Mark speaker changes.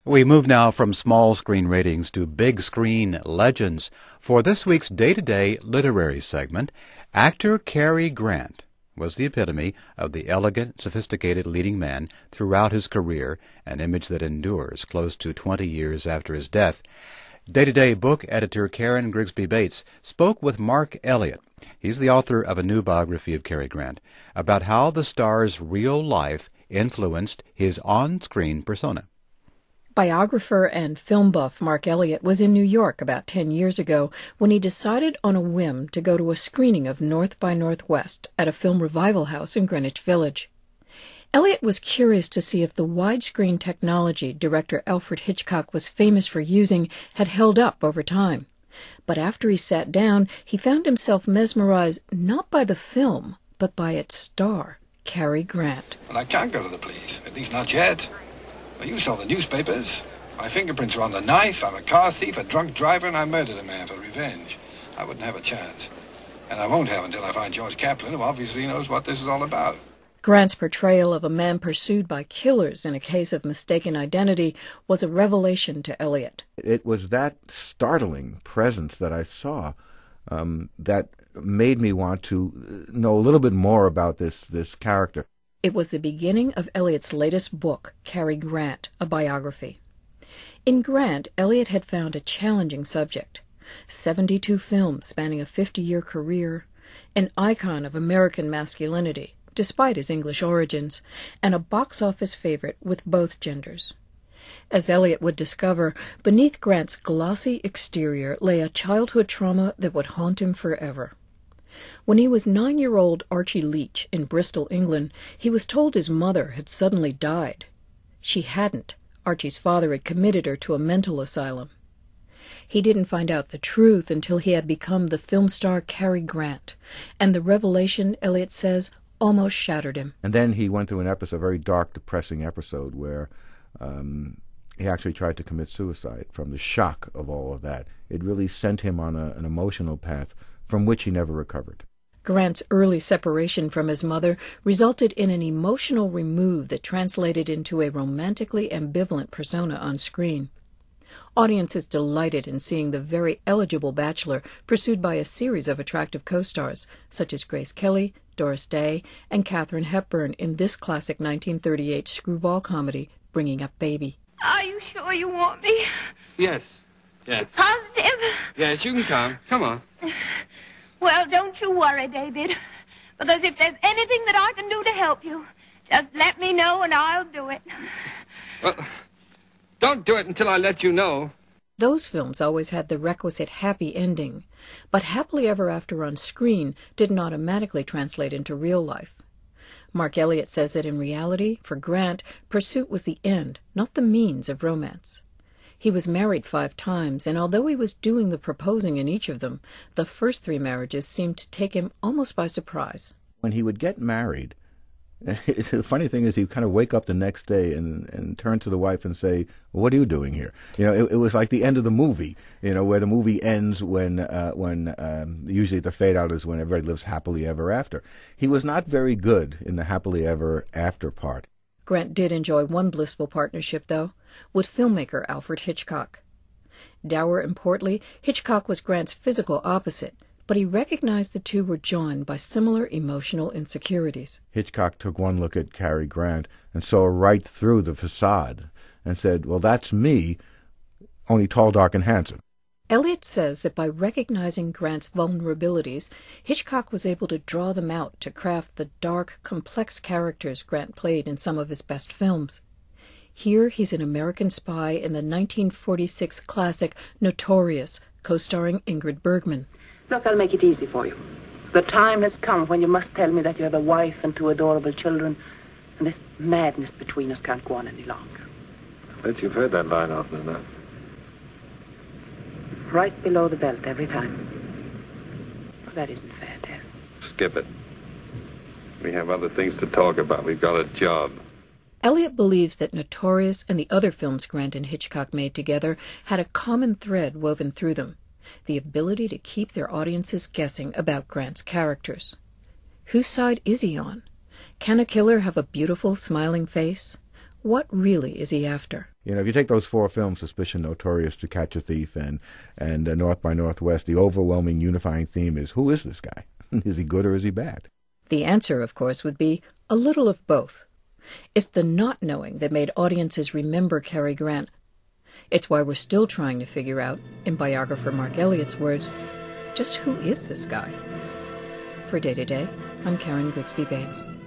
Speaker 1: We move now from small screen ratings to big screen legends. For this week's day-to-day literary segment, actor Cary Grant was the epitome of the elegant, sophisticated leading man throughout his career, an image that endures close to 20 years after his death. Day-to-day book editor Karen Grigsby Bates spoke with Mark Elliott. He's the author of a new biography of Cary Grant about how the star's real life influenced his on-screen persona.
Speaker 2: Biographer and film buff Mark Elliott was in New York about 10 years ago when he decided on a whim to go to a screening of North by Northwest at a film revival house in Greenwich Village. Elliott was curious to see if the widescreen technology director Alfred Hitchcock was famous for using had held up over time. But after he sat down, he found himself mesmerized not by the film, but by its star, Cary Grant.
Speaker 3: Well, I can't go to the police, at least not yet. Well, you saw the newspapers. My fingerprints are on the knife. I'm a car thief, a drunk driver, and I murdered a man for revenge. I wouldn't have a chance. And I won't have until I find George Kaplan, who obviously knows what this is all about.
Speaker 2: Grant's portrayal of a man pursued by killers in a case of mistaken identity was a revelation to Elliott.
Speaker 4: It was that startling presence that I saw that made me want to know a little bit more about this character.
Speaker 2: It was the beginning of Elliott's latest book, Cary Grant, a biography. In Grant, Elliott had found a challenging subject: 72 films spanning a 50-year career, an icon of American masculinity, despite his English origins, and a box office favorite with both genders. As Elliott would discover, beneath Grant's glossy exterior lay a childhood trauma that would haunt him forever. When he was 9-year-old Archie Leach in Bristol, England, he was told his mother had suddenly died. She hadn't. Archie's father had committed her to a mental asylum. He didn't find out the truth until he had become the film star Cary Grant, and the revelation, Elliott says, almost shattered him.
Speaker 4: And then he went through a very dark, depressing episode where he actually tried to commit suicide from the shock of all of that. It really sent him on an emotional path from which he never recovered.
Speaker 2: Grant's early separation from his mother resulted in an emotional remove that translated into a romantically ambivalent persona on screen. Audiences delighted in seeing the very eligible bachelor pursued by a series of attractive co-stars, such as Grace Kelly, Doris Day, and Katharine Hepburn in this classic 1938 screwball comedy, Bringing Up Baby.
Speaker 5: Are you sure you want me?
Speaker 6: Yes.
Speaker 5: Positive?
Speaker 6: Yes, you can come. Come on.
Speaker 5: Well, don't you worry, David. Because if there's anything that I can do to help you, just let me know and I'll do it.
Speaker 6: Well, don't do it until I let you know.
Speaker 2: Those films always had the requisite happy ending, but happily ever after on screen didn't automatically translate into real life. Mark Elliott says that in reality, for Grant, pursuit was the end, not the means of romance. He was married 5 times, and although he was doing the proposing in each of them, the first 3 marriages seemed to take him almost by surprise.
Speaker 4: When he would get married, the funny thing is he'd kind of wake up the next day and turn to the wife and say, "What are you doing here?" It was like the end of the movie, where the movie ends when usually the fade out is when everybody lives happily ever after. He was not very good in the happily ever after part.
Speaker 2: Grant did enjoy one blissful partnership, though, with filmmaker Alfred Hitchcock. Dour and portly, Hitchcock was Grant's physical opposite, but he recognized the two were joined by similar emotional insecurities.
Speaker 4: Hitchcock took one look at Cary Grant and saw right through the facade and said, "Well, that's me, only tall, dark, and handsome."
Speaker 2: Elliott says that by recognizing Grant's vulnerabilities, Hitchcock was able to draw them out to craft the dark, complex characters Grant played in some of his best films. Here he's an American spy in the 1946 classic Notorious, co-starring Ingrid Bergman.
Speaker 7: Look, I'll make it easy for you. The time has come when you must tell me that you have a wife and 2 adorable children, and this madness between us can't go on any longer.
Speaker 8: I bet you've heard that line often enough.
Speaker 7: Right below the belt every time. Well, that isn't fair, Dad.
Speaker 8: Skip it. We have other things to talk about. We've got a job.
Speaker 2: Elliott believes that Notorious and the other films Grant and Hitchcock made together had a common thread woven through them: the ability to keep their audiences guessing about Grant's characters. Whose side is he on? Can a killer have a beautiful, smiling face? What really is he after?
Speaker 4: If you take those 4 films, Suspicion, Notorious, To Catch a Thief, and North by Northwest, the overwhelming unifying theme is, who is this guy? Is he good or is he bad?
Speaker 2: The answer, of course, would be a little of both. It's the not knowing that made audiences remember Cary Grant. It's why we're still trying to figure out, in biographer Mark Elliott's words, just who is this guy? For Day to Day, I'm Karen Grigsby Bates.